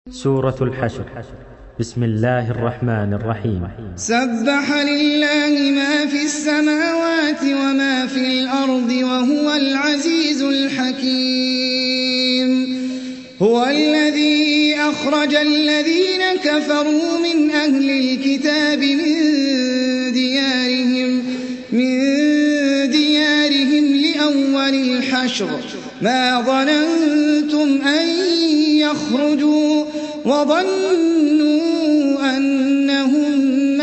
سورة الحشر. بسم الله الرحمن الرحيم. سبح لله ما في السماوات وما في الأرض وهو العزيز الحكيم. هو الذي أخرج الذين كفروا من أهل الكتاب من ديارهم لأول الحشر ما ظننتم أن يخرجوا وظنوا أنهم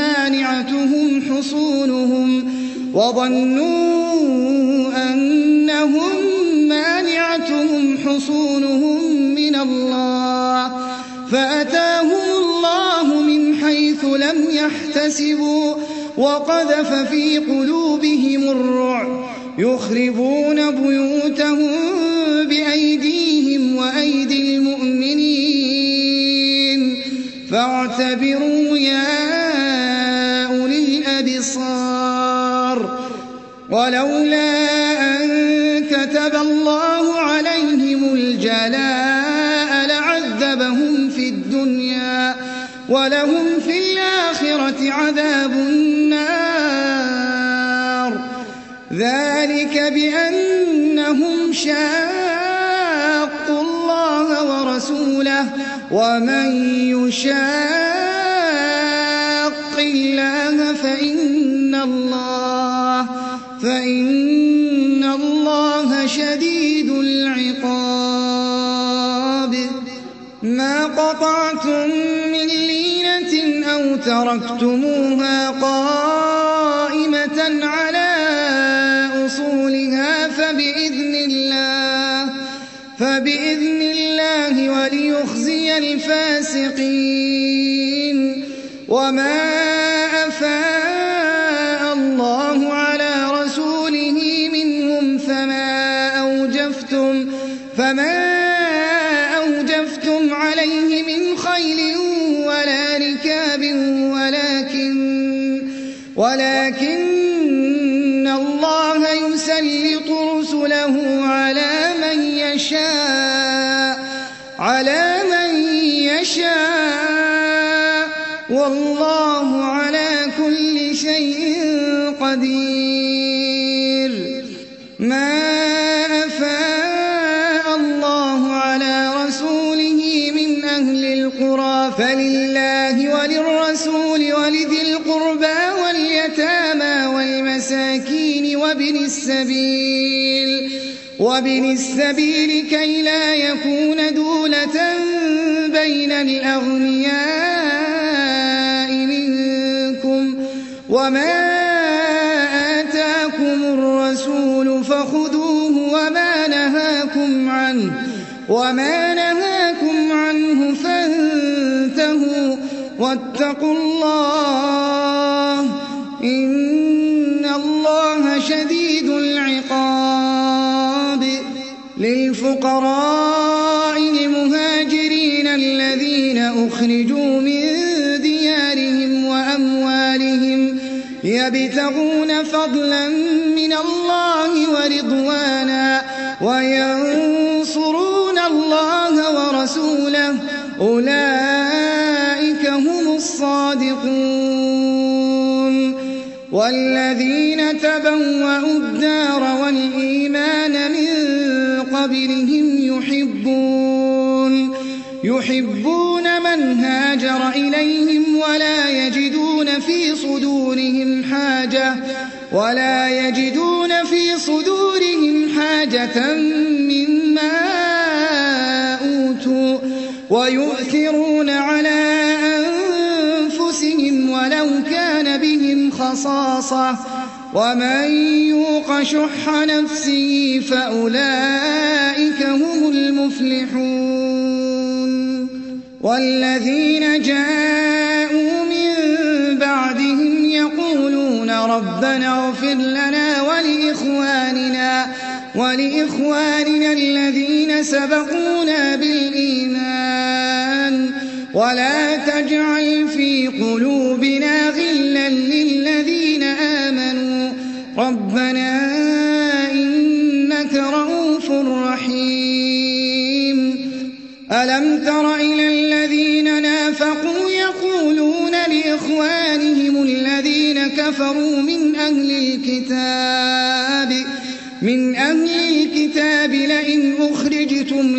مانعتهم حصونهم من الله فأتاهم الله من حيث لم يحتسبوا وقذف في قلوبهم الرعب يخربون بيوتهم بأيديهم وأيدي المؤمنين فاعتبروا يا أولي الأبصار. ولولا أن كتب الله عليهم الجلاء لعذبهم في الدنيا ولهم في الآخرة عذاب النار. ذلك بأنهم شاقوا الله ورسوله ومن يشاق الله فإن الله شديد العقاب. ما قطعتم من لينة أو تركتموها قائمة على أصولها فبإذن الله وليخزي الفاسقين. وما أفاء الله على رسوله منهم فما أوجفتم عليه من خيل ولا ركاب ولكن الله يسلط رسله على من يشاء والله على كل شيء قدير. ما أفاء الله على رسوله من أهل القرى فلله وللرسول ولذي القربى واليتامى والمساكين وابن السبيل كي لا يكون دولة بين الأغنياء منكم. وما آتاكم الرسول فخذوه وما نهاكم عنه فانتهوا واتقوا الله إن الله شديد العقاب. للفقراء المهاجرين الذين أخرجوا من ديارهم وأموالهم يبتغون فضلا من الله ورضوانا وينصرون الله ورسوله أولئك هم الصادقون. والذين تبوأوا الدار والإيمان من قبلهم يحبون من هاجر إليهم ولا يجدون في صدورهم حاجة مما أوتوا ويؤثرون على أنفسهم ولو كان بهم خصاصة ومن يوق شح نفسه فأولئك هم المفلحون. والذين جاءوا من بعدهم يقولون ربنا اغفر لنا ولإخواننا الذين سبقونا بالإيمان ولا تجعل في قلوبنا غلا للذين آمنوا ربنا إنك رؤوف رحيم. ألم تر إلى الذين كفروا من أهل الكتاب لئن أخرجتم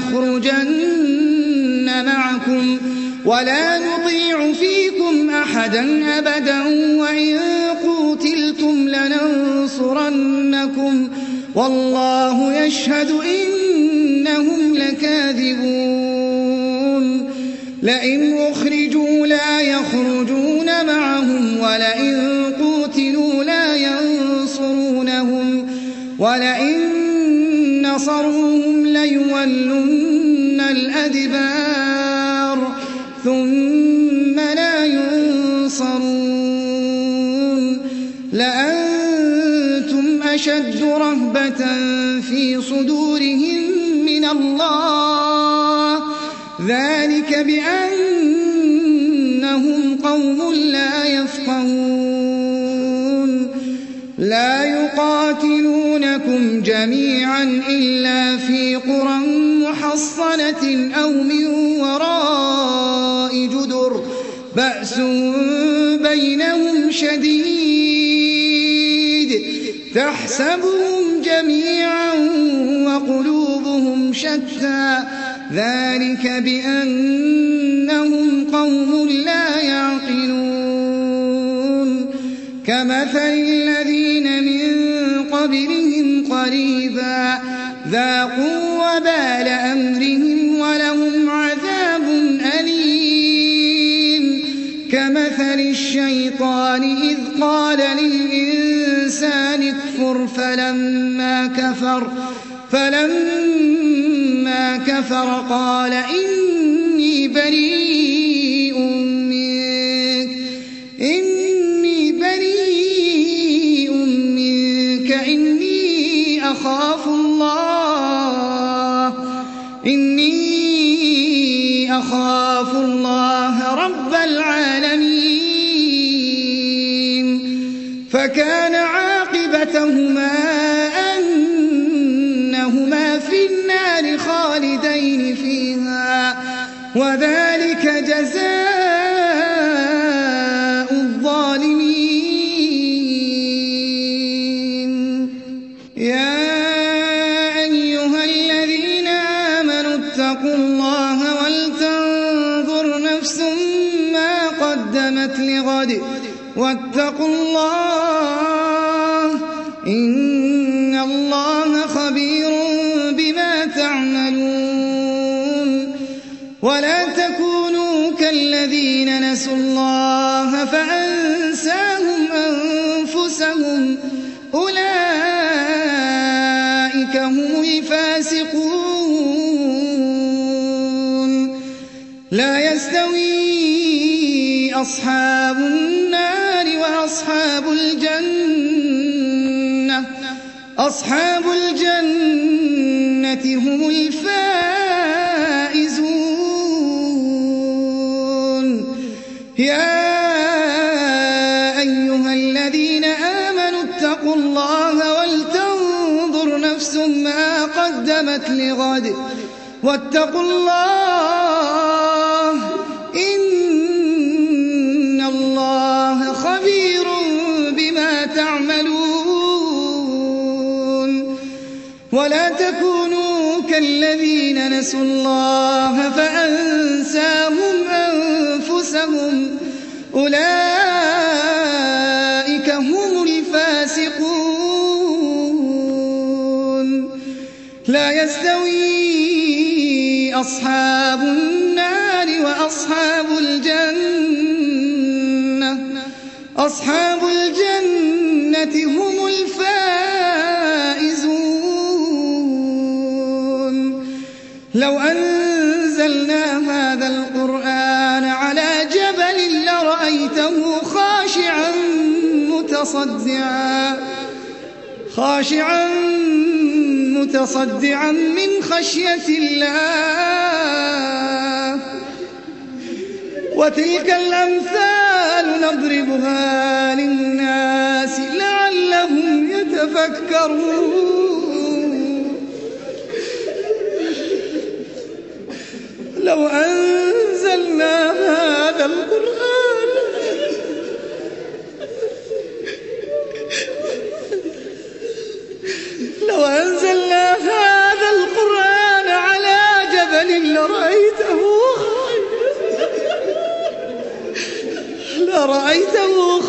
لنخرجن معكم ولا نطيع فيكم أحدا أبدا وإن قوتلتم لننصرنكم والله يشهد إنهم لكاذبون لئن أخرجوا لا يخرجون معهم ولئن قوتلوا لا ينصرونهم ولئن نصروهم ليولن الأدبار ثم لا ينصرون لأنتم أشد رهبة في صدورهم من الله ذلك بأنهم قوم لا يفقهون لا يقاتلونكم جميعا إلا في قرى محصنة أو من وراء جدر بأس بينهم شديد تحسبهم جميعا وقلوبهم شتى ذلك بأنهم قوم لا يعقلون كمثل الذين من قبلهم قريبا ذاقوا وبال أمرهم ولهم عذاب أليم كمثل الشيطان إذ قال للإنسان اكفر فلما كفر قال إني بريء منك إني أخاف الله رب العالمين فكان عاقبتهما أنهما في النار خالدين فيها وذلك جزاء الظالمين يا أيها الذين آمنوا اتقوا الله ولتنظر نفس ما قدمت لغد واتقوا الله إن الله خبير بما تعملون ولا تكونوا كالذين نسوا الله فأنساهم أنفسهم أولئك هم الفاسقون لا يستوي أصحاب النار وأصحاب الجنة أصحاب الجنة هم الفائزون يا أيها الذين آمنوا اتقوا الله ولتنظر نفس ما قدمت لغد واتقوا الله إن الله خبير بما تعملون ولا تكونوا كالذين نسوا الله فأنساهم أنفسهم أولئك هم الفاسقون لا يستوي أصحاب النار وأصحاب الجنة أصحاب الجنة هم الفائزون لو أنزلنا هذا القرآن على جبل لرأيته خاشعا متصدعا من خشية الله وتلك الأمثال نضربها للناس لعلهم يتفكرون لو أنزلنا هذا القرآن لرأيته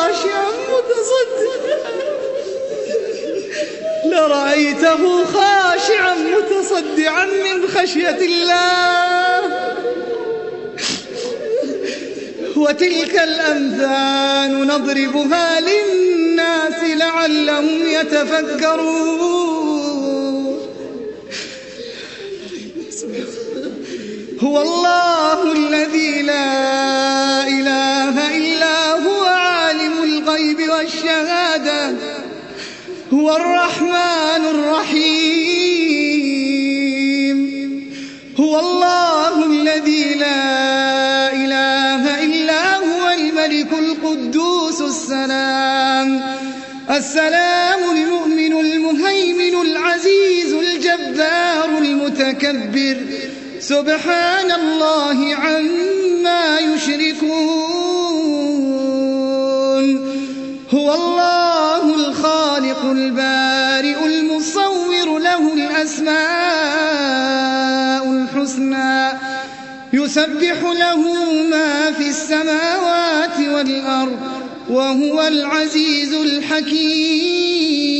خاشعا متصدعا من خشية الله. وتلك الأمثال نضربها للناس لعلهم يتفكرون. هو الله الذي لا إله إلا هو عالم الغيب والشهادة هو الرحمن الرحيم. هو الله الذي لا إله إلا هو الملك القدوس السلام المؤمن المهيمن العزيز الجبار المتكبر سبحان الله عما يشركون. هو الله الخالق البارئ المصور له الأسماء الحسنى يسبح له ما في السماوات والأرض وهو العزيز الحكيم.